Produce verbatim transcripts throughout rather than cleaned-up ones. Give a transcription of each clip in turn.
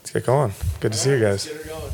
Let's get going. Good to see you guys.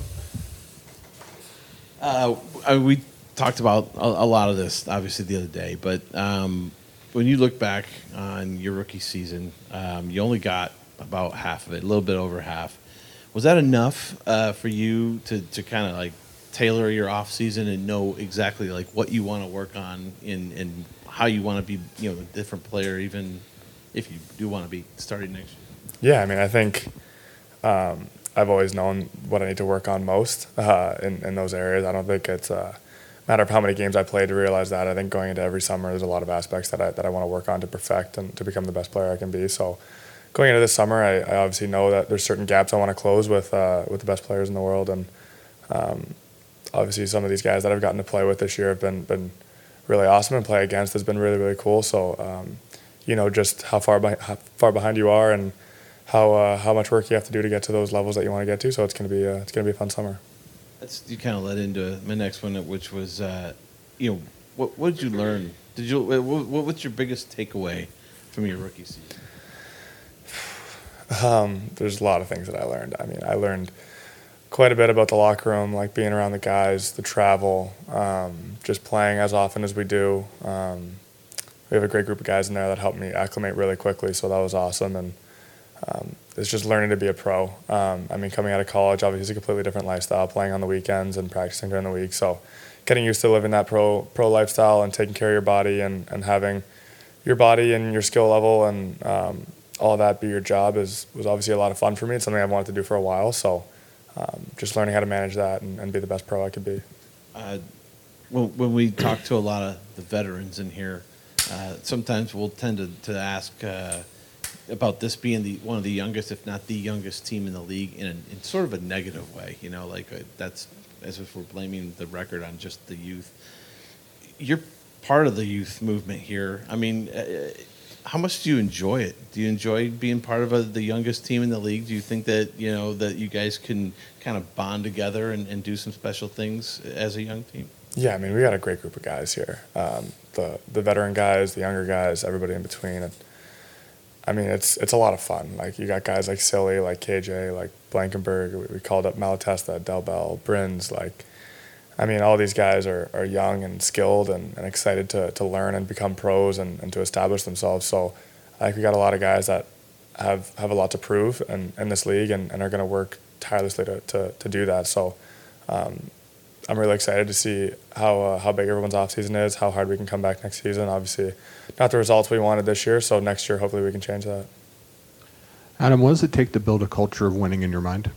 Uh, I- we talked about a, a lot of this, obviously, the other day. But um, when you look back on your rookie season, um, you only got about half of it, a little bit over half. Was that enough uh, for you to, to kind of like tailor your off season and know exactly like what you want to work on in and how you want to be, you know, a different player, even if you do want to be starting next year? Yeah, I mean, I think um, I've always known what I need to work on most uh, in, in those areas. I don't think it's a matter of how many games I played to realize that. I think going into every summer, there's a lot of aspects that I, that I want to work on to perfect and to become the best player I can be. So going into this summer, I, I obviously know that there's certain gaps I want to close with uh, with the best players in the world. And um, obviously some of these guys that I've gotten to play with this year have been, been really awesome, and play against has been really, really cool. So, um, you know, just how far, by, how far behind you are and how uh, how much work you have to do to get to those levels that you want to get to. So it's going to be uh, it's going to be a fun summer. That's, you kind of led into my next one, which was, uh, you know, what what did you learn? Did you what, what what's your biggest takeaway from your rookie season? Um, there's a lot of things that I learned. I mean, I learned quite a bit about the locker room, like being around the guys, the travel, um, just playing as often as we do. Um, we have a great group of guys in there that helped me acclimate really quickly, so that was awesome. And um, it's just learning to be a pro. Um, I mean, coming out of college, obviously, it's a completely different lifestyle, playing on the weekends and practicing during the week. So getting used to living that pro pro lifestyle and taking care of your body and, and having your body and your skill level and um, all of that be your job is was obviously a lot of fun for me. It's something I've wanted to do for a while. So um, just learning how to manage that and, and be the best pro I could be. Uh, when, when we talk to a lot of the veterans in here, uh, sometimes we'll tend to, to ask uh, about this being the one of the youngest, if not the youngest team in the league in, a, in sort of a negative way. You know, like uh, that's as if we're blaming the record on just the youth. You're part of the youth movement here. I mean, uh, how much do you enjoy it? Do you enjoy being part of a, the youngest team in the league? Do you think that, you know, that you guys can kind of bond together and, and do some special things as a young team? Yeah, I mean, we got a great group of guys here. Um, the the veteran guys, the younger guys, everybody in between. And, I mean, it's it's a lot of fun. Like, you got guys like Silly, like K J, like Blankenberg. We, we called up Malatesta, Delbel, Brins. Like, I mean, all these guys are, are young and skilled and, and excited to, to learn and become pros and, and to establish themselves. So I think we got a lot of guys that have, have a lot to prove in, in this league and, and are going to work tirelessly to, to, to do that. So um, I'm really excited to see how uh, how big everyone's offseason is, how hard we can come back next season. Obviously, not the results we wanted this year, so next year hopefully we can change that. Adam, what does it take to build a culture of winning in your mind?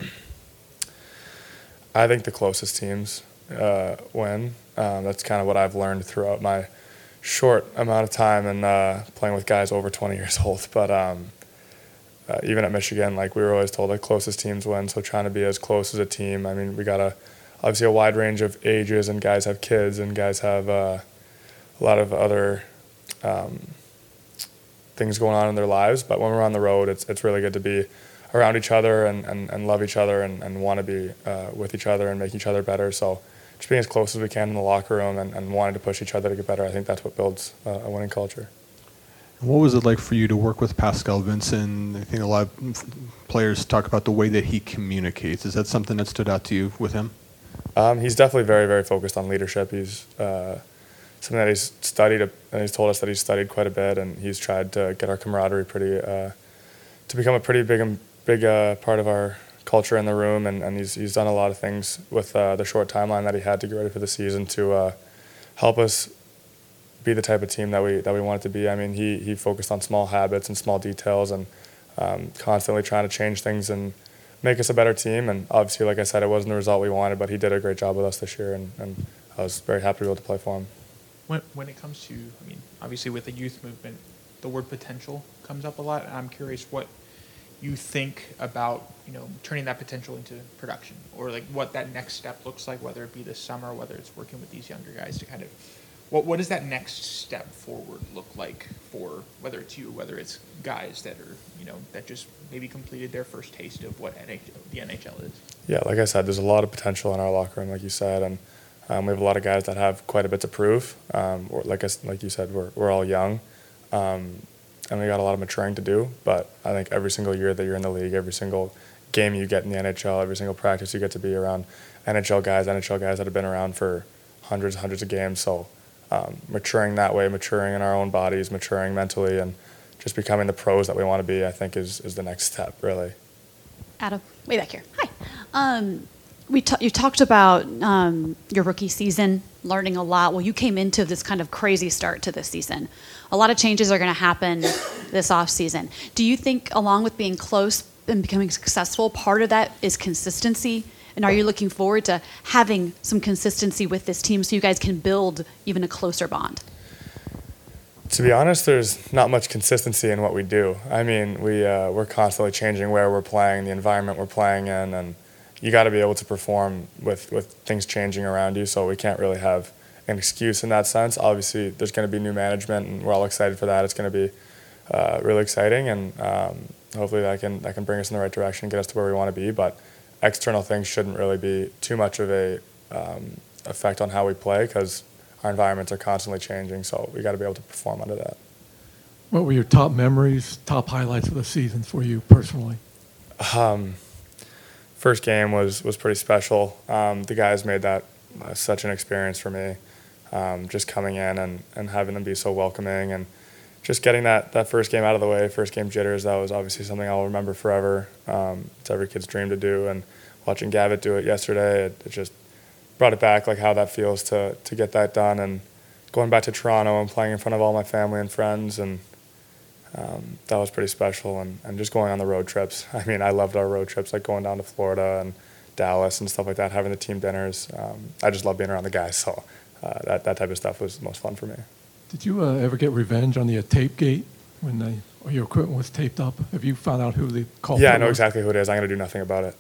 I think the closest teams uh, win. Um, that's kind of what I've learned throughout my short amount of time and uh, playing with guys over twenty years old. But um, uh, even at Michigan, like we were always told, the closest teams win. So trying to be as close as a team. I mean, we got a obviously a wide range of ages, and guys have kids, and guys have uh, a lot of other um, things going on in their lives. But when we're on the road, it's it's really good to be around each other and, and, and love each other and, and want to be uh, with each other and make each other better. So just being as close as we can in the locker room and, and wanting to push each other to get better, I think that's what builds uh, a winning culture. What was it like for you to work with Pascal Vincent? I think a lot of players talk about the way that he communicates. Is that something that stood out to you with him? Um, he's definitely very, very focused on leadership. He's uh, something that he's studied, and he's told us that he's studied quite a bit, and he's tried to get our camaraderie pretty, uh, to become a pretty big, big uh, part of our culture in the room. And, and he's he's done a lot of things with uh, the short timeline that he had to get ready for the season to uh, help us be the type of team that we that we want it to be. I mean, he he focused on small habits and small details, and um, constantly trying to change things and make us a better team. And obviously, like I said, it wasn't the result we wanted, but he did a great job with us this year, and, and I was very happy to be able to play for him. When, when it comes to, I mean, obviously with the youth movement, the word potential comes up a lot, and I'm curious what you think about, you know, turning that potential into production, or like what that next step looks like, whether it be this summer, whether it's working with these younger guys to kind of, what what does that next step forward look like for, whether it's you, whether it's guys that are, you know, that just maybe completed their first taste of what N H L, the N H L is? Yeah, like I said, there's a lot of potential in our locker room, like you said, and um, we have a lot of guys that have quite a bit to prove. Um, or like I, like you said, we're we're all young, um, and we got a lot of maturing to do. But I think every single year that you're in the league, every single game you get in the N H L, every single practice you get to be around N H L guys, N H L guys that have been around for hundreds and hundreds of games. So um, maturing that way, maturing in our own bodies, maturing mentally, and just becoming the pros that we want to be, I think is, is the next step, really. Adam, way back here. Hi. Um, we ta- you talked about um, your rookie season, learning a lot. Well, you came into this kind of crazy start to this season. A lot of changes are going to happen this off season. Do you think, along with being close and becoming successful, part of that is consistency? And are you looking forward to having some consistency with this team so you guys can build even a closer bond? To be honest, there's not much consistency in what we do. I mean, we, uh, we're constantly changing where we're playing, the environment we're playing in, and you got to be able to perform with, with things changing around you, so we can't really have an excuse in that sense. Obviously, there's going to be new management, and we're all excited for that. It's going to be uh, really exciting, and um, hopefully that can, that can bring us in the right direction and get us to where we want to be. But external things shouldn't really be too much of a um, effect on how we play, because our environments are constantly changing, so we got to be able to perform under that. What were your top memories, top highlights of the season for you personally? Um, first game was, was pretty special. Um, the guys made that uh, such an experience for me, um, just coming in and, and having them be so welcoming, and just getting that, that first game out of the way, first game jitters, that was obviously something I'll remember forever. Um, it's every kid's dream to do, and watching Gavitt do it yesterday, it, it just brought it back, like how that feels to, to get that done, and going back to Toronto and playing in front of all my family and friends, and um, that was pretty special, and, and just going on the road trips. I mean, I loved our road trips, like going down to Florida and Dallas and stuff like that, having the team dinners. Um, I just love being around the guys, so uh, that, that type of stuff was the most fun for me. Did you uh, ever get revenge on the uh, tape gate when they, or your equipment was taped up? Have you found out who the culprit Yeah, I know was? exactly who it is. I'm going to do nothing about it.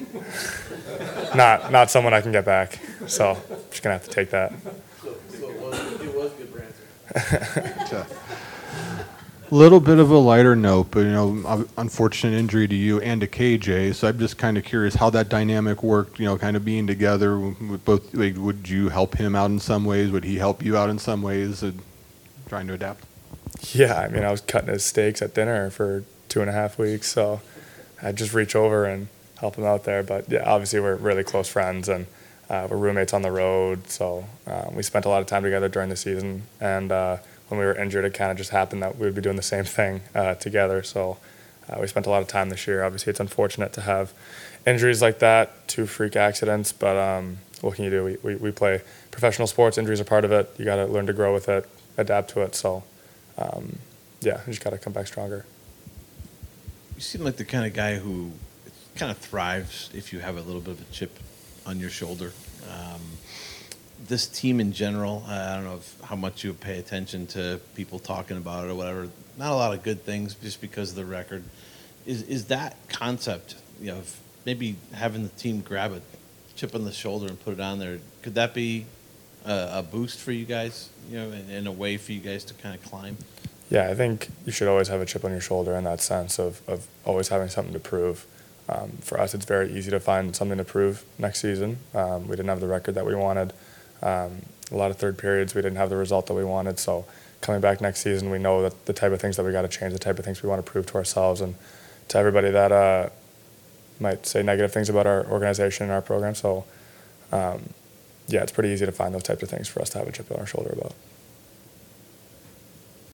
not not someone I can get back, so I'm just going to have to take that. So, so it was, it was good Branson. A little bit of a lighter note, but you know, un- unfortunate injury to you and to K J. So I'm just kind of curious how that dynamic worked. You know, kind of being together with both. Like, would you help him out in some ways? Would he help you out in some ways? And trying to adapt. Yeah, I mean, I was cutting his steaks at dinner for two and a half weeks, so I'd just reach over and help him out there. But yeah, obviously we're really close friends, and uh, we're roommates on the road, so um, we spent a lot of time together during the season. And uh, when we were injured, it kind of just happened that we would be doing the same thing uh, together. So uh, we spent a lot of time this year. Obviously, it's unfortunate to have injuries like that, two freak accidents, but um, what can you do? We, we, we play professional sports. Injuries are part of it. You got to learn to grow with it, adapt to it. So um, yeah, you just got to come back stronger. You seem like the kind of guy who kind of thrives if you have a little bit of a chip on your shoulder. Um, this team in general, I don't know if, how much you pay attention to people talking about it or whatever. Not a lot of good things just because of the record. Is is that concept, you know, of maybe having the team grab a chip on the shoulder and put it on there, could that be a, a boost for you guys, you know, and, and a way for you guys to kind of climb? Yeah, I think you should always have a chip on your shoulder in that sense of, of always having something to prove. Um, for us, it's very easy to find something to prove next season. Um, we didn't have the record that we wanted. Um, a lot of third periods, we didn't have the result that we wanted. So coming back next season, we know that the type of things that we got to change, the type of things we want to prove to ourselves, and to everybody that uh, might say negative things about our organization and our program. So um, yeah, it's pretty easy to find those types of things for us to have a chip on our shoulder about.